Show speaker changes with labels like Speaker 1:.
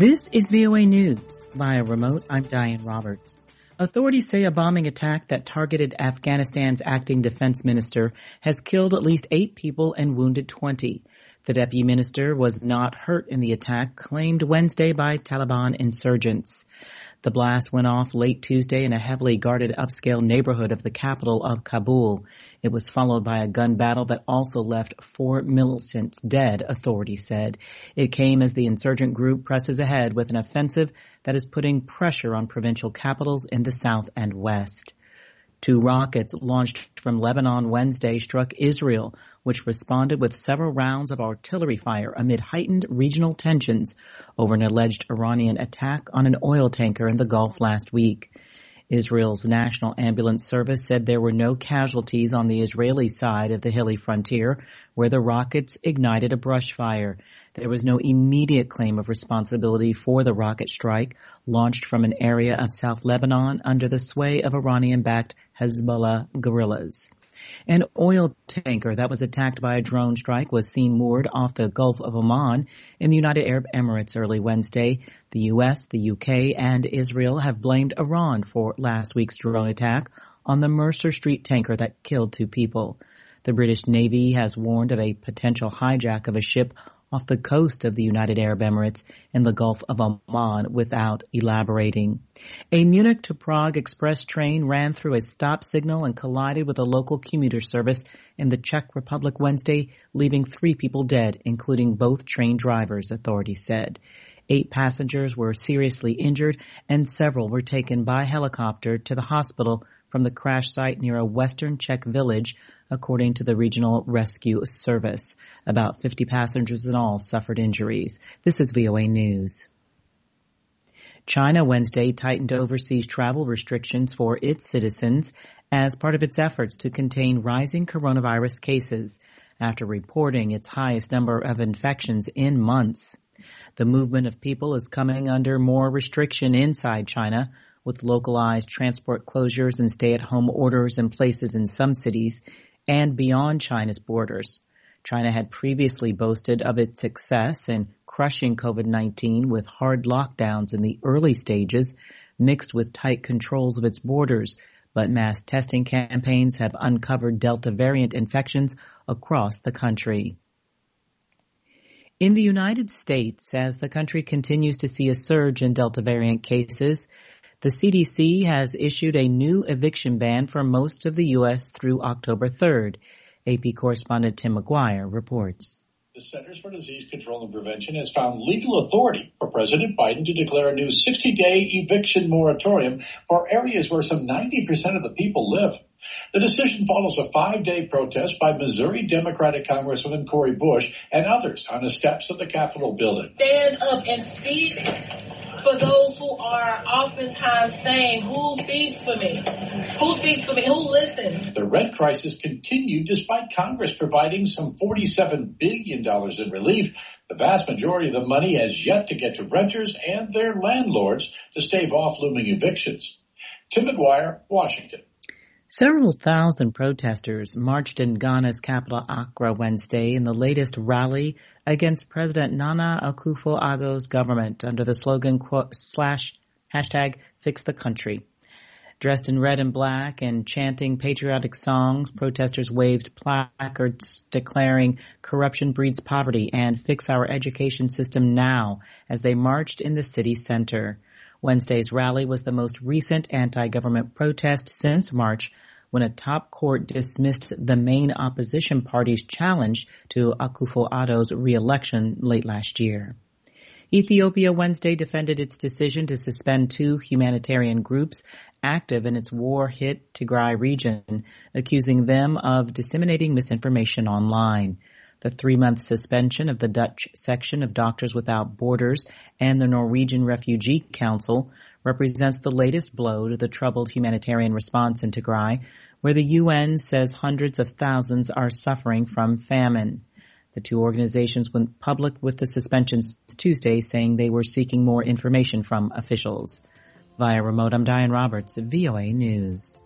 Speaker 1: This is VOA News. Via remote, I'm Diane Roberts. Authorities say a bombing attack that targeted Afghanistan's acting defense minister has killed at least 8 people and wounded 20. The deputy minister was not hurt in the attack claimed Wednesday by Taliban insurgents. The blast went off late Tuesday in a heavily guarded upscale neighborhood of the capital of Kabul. It was followed by a gun battle that also left 4 militants dead, authorities said. It came as the insurgent group presses ahead with an offensive that is putting pressure on provincial capitals in the south and west. 2 rockets launched from Lebanon Wednesday struck Israel, which responded with several rounds of artillery fire amid heightened regional tensions over an alleged Iranian attack on an oil tanker in the Gulf last week. Israel's National Ambulance Service said there were no casualties on the Israeli side of the hilly frontier, where the rockets ignited a brush fire. There was no immediate claim of responsibility for the rocket strike launched from an area of South Lebanon under the sway of Iranian-backed Hezbollah guerrillas. An oil tanker that was attacked by a drone strike was seen moored off the Gulf of Oman in the United Arab Emirates early Wednesday. The U.S., the UK, and Israel have blamed Iran for last week's drone attack on the Mercer Street tanker that killed 2 people. The British Navy has warned of a potential hijack of a ship off the coast of the United Arab Emirates in the Gulf of Oman without elaborating. A Munich to Prague express train ran through a stop signal and collided with a local commuter service in the Czech Republic Wednesday, leaving 3 people dead, including both train drivers, authorities said. 8 passengers were seriously injured and several were taken by helicopter to the hospital from the crash site near a western Czech village, according to the Regional Rescue Service. About 50 passengers in all suffered injuries. This is VOA News. China Wednesday tightened overseas travel restrictions for its citizens as part of its efforts to contain rising coronavirus cases after reporting its highest number of infections in months. The movement of people is coming under more restriction inside China, with localized transport closures and stay-at-home orders in places in some cities and beyond China's borders. China had previously boasted of its success in crushing COVID-19 with hard lockdowns in the early stages, mixed with tight controls of its borders, but mass testing campaigns have uncovered Delta variant infections across the country. In the United States, as the country continues to see a surge in Delta variant cases, the CDC has issued a new eviction ban for most of the U.S. through October 3rd. AP correspondent Tim McGuire reports.
Speaker 2: The Centers for Disease Control and Prevention has found legal authority for President Biden to declare a new 60-day eviction moratorium for areas where some 90% of the people live. The decision follows a 5-day protest by Missouri Democratic Congresswoman Cori Bush and others on the steps of the Capitol building.
Speaker 3: Stand up and speak for those who are oftentimes saying, who speaks for me? Who speaks for me? Who listens?
Speaker 2: The rent crisis continued despite Congress providing some $47 billion in relief. The vast majority of the money has yet to get to renters and their landlords to stave off looming evictions. Tim McGuire, Washington.
Speaker 1: Several thousand protesters marched in Ghana's capital Accra Wednesday in the latest rally against President Nana Akufo-Addo's government under the slogan hashtag Fix the Country. Dressed in red and black and chanting patriotic songs, protesters waved placards declaring corruption breeds poverty and fix our education system now as they marched in the city center. Wednesday's rally was the most recent anti-government protest since March, when a top court dismissed the main opposition party's challenge to Akufo-Addo's re-election late last year. Ethiopia Wednesday defended its decision to suspend 2 humanitarian groups active in its war-hit Tigray region, accusing them of disseminating misinformation online. The 3-month suspension of the Dutch section of Doctors Without Borders and the Norwegian Refugee Council represents the latest blow to the troubled humanitarian response in Tigray, where the UN says hundreds of thousands are suffering from famine. The 2 organizations went public with the suspensions Tuesday, saying they were seeking more information from officials. Via remote, I'm Diane Roberts, VOA News.